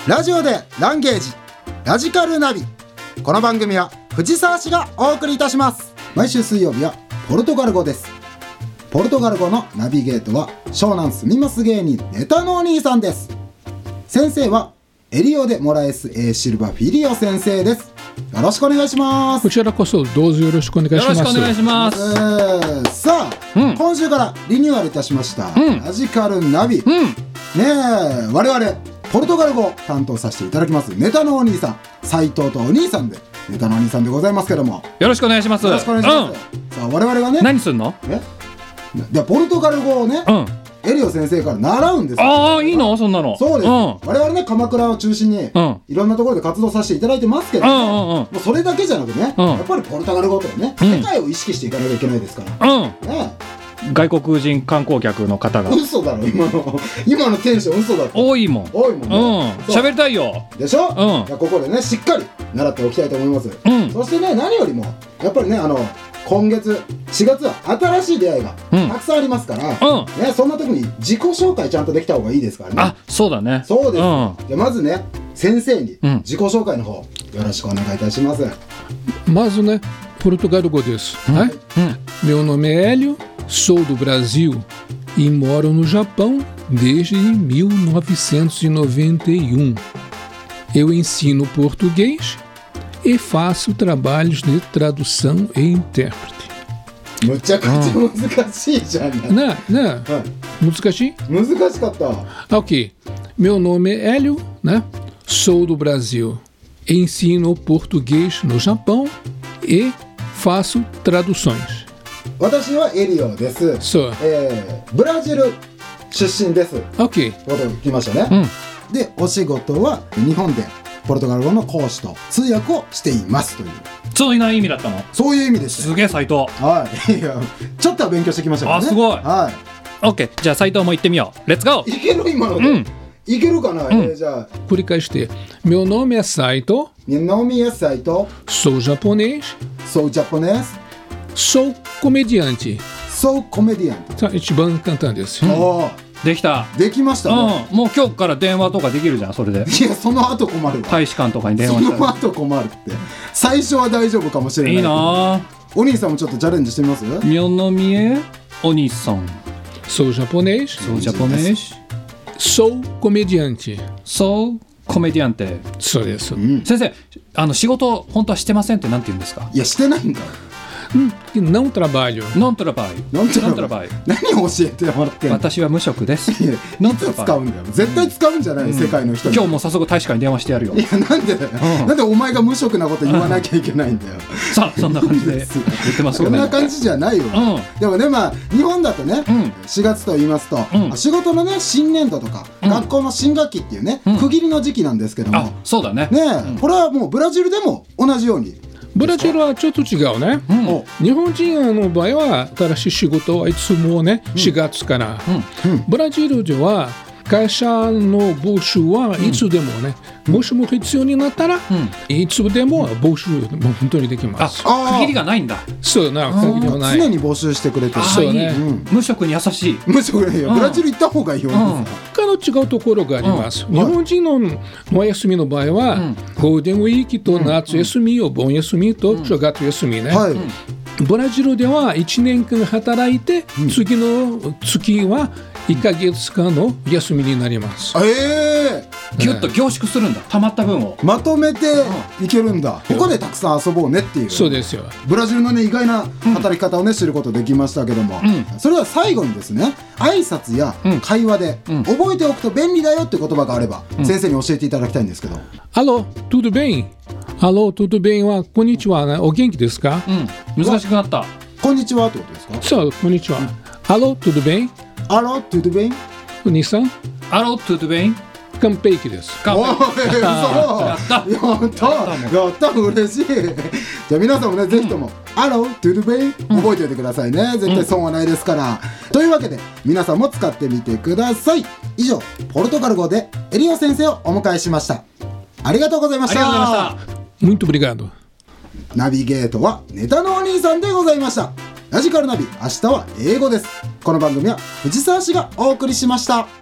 ラジオでランゲージラジカルナビ。この番組は藤沢市がお送りいたします。毎週水曜日はポルトガル語です。ポルトガル語のナビゲートは湘南住みます芸人ネタのお兄さんです。先生はエリオデ・モラエス・シルバ・フィリオ先生です。よろしくお願いします。 こちらこそどうぞよろしくお願いします。 よろしくお願いします。 さあ、今週からリニューアルいたしました、ラジカルナビ、ねえ我々ポルトガル語を担当させていただきますネタのお兄さん斉藤とお兄さんでネタのお兄さんでございますけども、 よろしくお願いします。 よろしくお願いします。さあ我々がね、 何すんの？ でポルトガル語をね、エリオ先生から習うんですよ。 ああ、いいの？そんなの。 そうです、我々ね鎌倉を中心に、いろんなところで活動させていただいてますけど、もうそれだけじゃなくね、やっぱりポルトガル語とかね、世界を意識していかなきゃいけないですから、ね、 外国人観光客の方が嘘だろ今のテンション嘘だろ。 多いもんね。 喋りたいよでしょ。じゃあここでねしっかり習っておきたいと思います。そしてね何よりもやっぱりね今月4月は新しい出会いがたくさんありますから、ね、そんな時に自己紹介ちゃんとできた方がいいですからね。 あ、そうだね。 そうです。じゃあまずね先生に自己紹介の方よろしくお願いいたします。 まずねポルトガル語です。Meu nome é Hélio, sou do Brasil e moro no Japão desde 1991. Eu ensino português e faço trabalhos de tradução e intérprete. むちゃくちゃ難しいじゃん。 難しい？ 難しかった。 Ok. Meu nome é Hélio, né? Sou do Brasil. Ensino português no Japão e faço traduções. 私はエリオです。 そう。 ブラジル出身です。 Ok. こと聞きましたね。で、お仕事は日本でポルトガル語の講師と通訳をしていますという。 そういう意味だったの？ そういう意味でした。 すげえ斉藤。 はい。いや、ちょっとは勉強してきましたからね。 あ、すごい。 はい。 オッケー。じゃあ斉藤も行ってみよう。レッツゴー。 いける今ので。いけるかな。じゃあ。 繰り返して。Meu nome é Saito. Meu nome é Saito. Sou japonês. Sou japonês. Sou comediante. Sou comediante. さあ一番簡単です。 できた。 できましたね。 もう今日から電話とかできるじゃんそれで。 いやその後困るわ。 大使館とかに電話したら。 その後困るって。最初は大丈夫かもしれない。 いいな。 お兄さんもちょっとチャレンジしてみます ？Meu nome éお兄さん。 Sou japonês. Sou japonês. Sou comediante. Sou comediante. そうです。 先生仕事本当はしてませんってなんて言うんですか？ いやしてないんか。 Não trabalho. Não trabalho. Não trabalho. 何を教えてもらってんの？ 私は無職です。 いつ使うんだよ。絶対使うんじゃない、世界の人に。 今日も早速大使館に電話してやるよ。 いやなんでだよ。なんでお前が無職なこと言わなきゃいけないんだよ。 さあそんな感じで言ってますけどね。 そんな感じじゃないよ。でもね日本だとね4月と言いますと仕事のね新年度とか学校の新学期っていうね区切りの時期なんですけども。 あ、そうだね。 これはもうブラジルでも同じように。 ブラジルはちょっと違うね。日本人の場合は新しい仕事はいつもね4月から。ブラジルでは会社の募集はいつでもね、もしも必要になったらいつでも募集も本当にできます。 区切りがないんだ。 そうな、区切りはない。 常に募集してくれてる。 そうね。 無職に優しい。 無職ね。ブラジル行った方がいいよ。 他の違うところがあります。日本人のお休みの場合はゴールデンウィークと夏休み、お盆休みと正月休みね。ブラジルでは1年間働いて次の月は1ヶ月間の休みになります。 ギュッと凝縮するんだ。たまった分をまとめていけるんだ。ここでたくさん遊ぼうねっていう。 そうですよ。 ブラジルのね意外な働き方をね知ることできましたけども、それは最後にですね挨拶や会話で覚えておくと便利だよって言葉があれば先生に教えていただきたいんですけど。 Alô, tudo bem? Alô, tudo bem? はこんにちはね。お元気ですか？ 難しくなった。 こんにちはってことですか？ そう、こんにちは。Alô, tudo bem? Alô, tudo bem? お兄さん Alô, tudo bem? 完璧です。 おい、やった嬉しい。じゃあ皆さんもねぜひともAlô, tudo bem? 覚えておいてくださいね。絶対損はないですから。というわけで皆さんも使ってみてください。以上ポルトガル語でエリオ先生をお迎えしました。ありがとうございました。 ありがとうございました。 Muito obrigado。 ナビゲートはネタのお兄さんでございました。ラジカルナビ、明日は英語です。この番組は藤沢市がお送りしました。